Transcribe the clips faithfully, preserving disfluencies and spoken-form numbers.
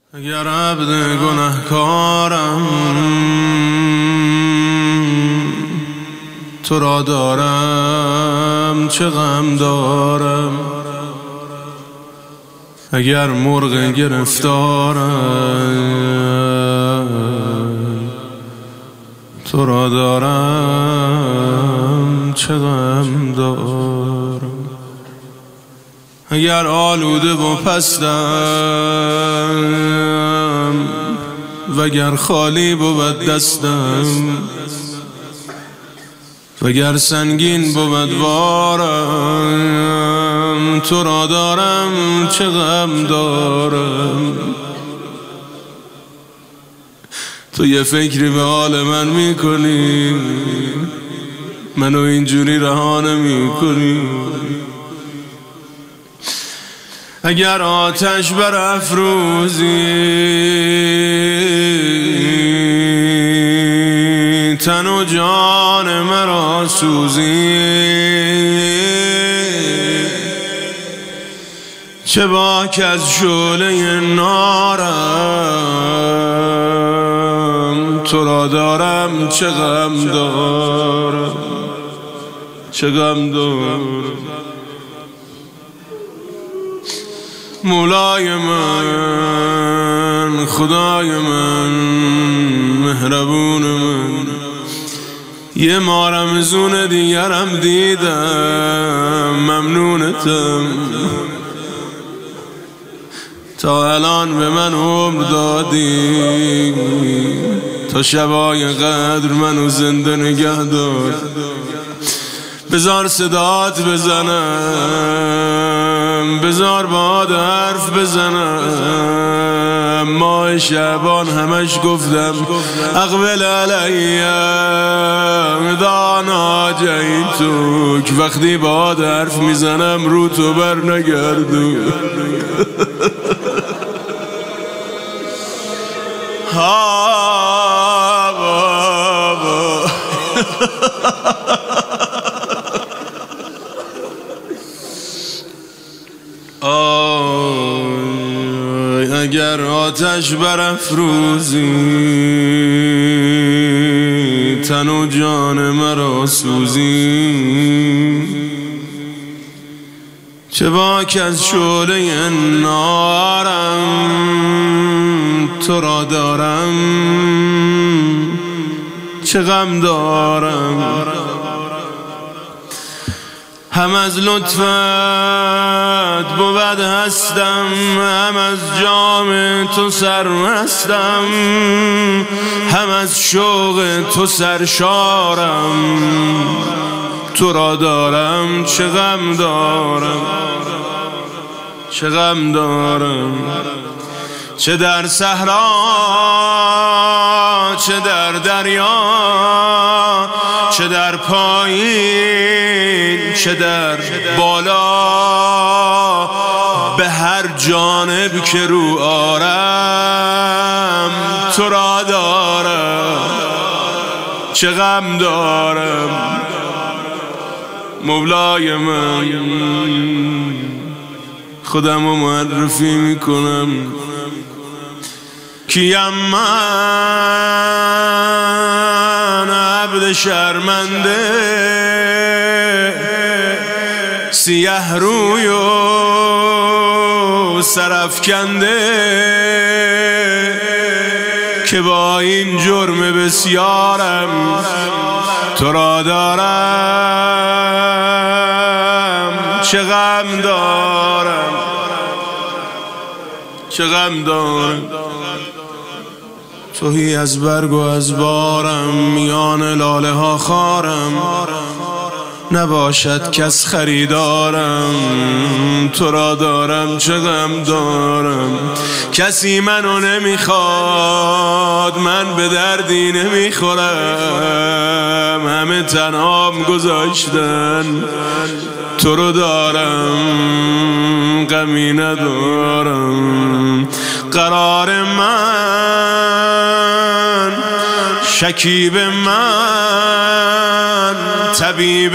اگر عبد گنهکارم تو را دارم چه غم دارم، اگر مرغ گرفتارم تو را دارم چه غم دارم، اگر آلوده و پستم وگر خالی بود دستم، وگر سنگین بود بارم تو را دارم چه غم دارم. تو یه فکری به حال من میکنی، منو اینجوری رها نمیکنی. اگر آتش برافروزی تن و جان مرا سوزی، چه باک از شعله نارم تو را دارم چه غم دارم، چه غم دارم. مولای من، خدای من، مهربون من، یه ماه رمضون دیگرم دیدم، ممنونتم. تا الان به من عمر دادی، تا شبای قدر منو زنده نگه دار. بذار صدات بزنم، بذار باد حرف بزنم. ماه شعبان همش گفتم اقبل علیم دانا جیتوک، وقتی باد حرف میزنم رو تو بر نگردو. ها بابا آی اگر آتش برافروزی تن و جان مرا سوزی، چه باک از شعله نارم تو را دارم چه غم دارم. هم از لطفت بود هستم، هم از جام تو سرمستم، هم از شوق تو سرشارم تو را دارم چه غم دارم، چه غم دارم. چه در صحرا چه در دریا، چه در پایین چه در بالا، به هر جانب که رو آرم تو را دارم چه غم دارم. مولای من، خودم رو معرفی میکنم، کیم من عبد شرمنده، سیه روی و سرافکنده، که با این جرم بسیارم تو را دارم چه غم دارم، چه غم دارم. توهی از برگ و از بارم، میان لاله ها خارم، نباشد کس خریدارم تو را دارم چه غم دارم. کسی منو نمیخواد، من به دردی نمیخورم، همه تنهام گذاشتن تو رو دارم غمی ندارم. قرار من، شکیب من، طبیب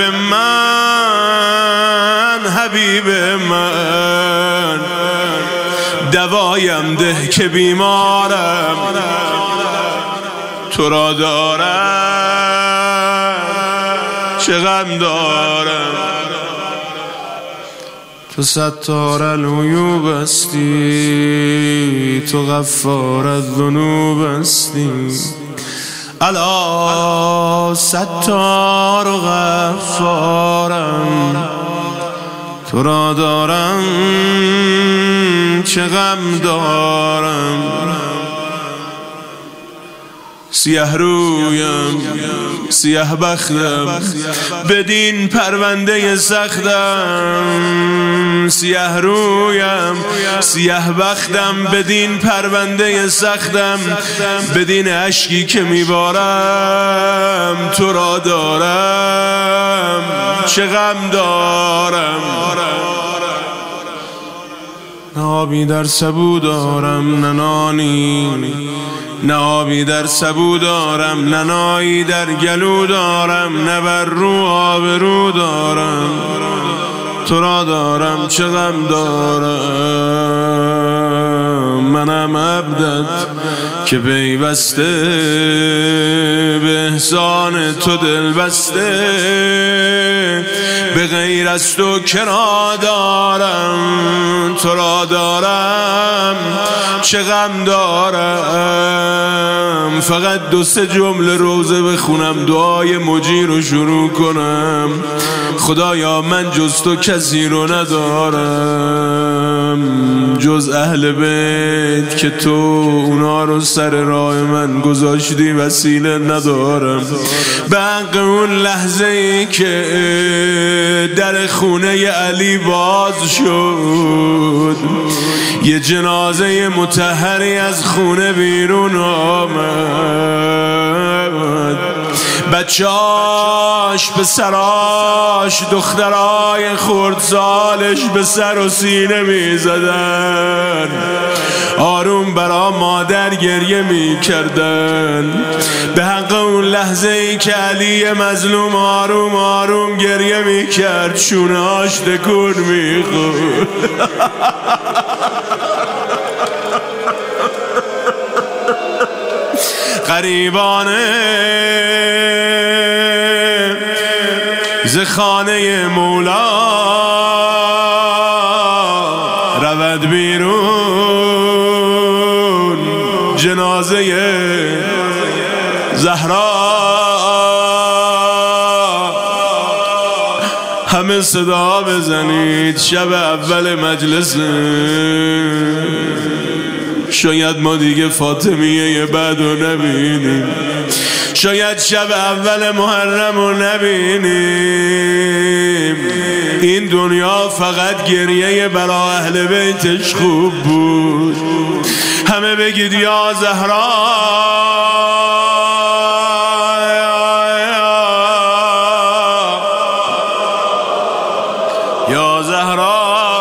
من، حبیب من، دوایم ده که بیمارم، تو را دارم چه غم دارم. تو ستار العیوب هستی، تو غفار الذنوب هستی. الا ستار و غفارم، تو را دارم چه غم دارم. سیه رویم سیه بختم بدین پرونده سختم، سیه رویم سیه بختم بدین پرونده سختم. بدین اشکی که میبارم، تو را دارم چه غم دارم. نه آبی در سبو دارم نه نانی، نه آبی در سبو دارم نه نایی در گلو دارم، نه بر رو آبرو دارم، تو را دارم چه غم دارم. منم عبدت که پیوسته به احسان تو دل بسته، به غیر از تو کرا دارم، تو را دارم چه غم دارم. فقط دو سه جمله روزه بخونم، دعای مجیر رو شروع کنم. خدایا من جز تو کسی رو ندارم، جز اهل بیت که تو اونا رو سر راه من گذاشتی وسیله ندارم. به حق اون لحظه ای که در خونه علی باز شد، یه جنازه مطهری از خونه بیرون آمد. بچاش به سراش دخترای خردسالش به سر و سینه می زدن، آروم برا مادر گریه می کردن. به حق اون لحظه ای که علی مظلوم آروم آروم گریه می کرد، شونه هاش تکون می خورد. غریبانه ز خانه مولا رود بیرون جنازه زهرا. همه صدا بزنید، شب اول مجلس، شاید ما دیگه فاطمیه بعد رو نبینیم، شاید شب اول محرم رو نبینیم. این دنیا فقط گریه برا اهل بیتش خوب بود. همه بگید یا زهرا، یا زهرا.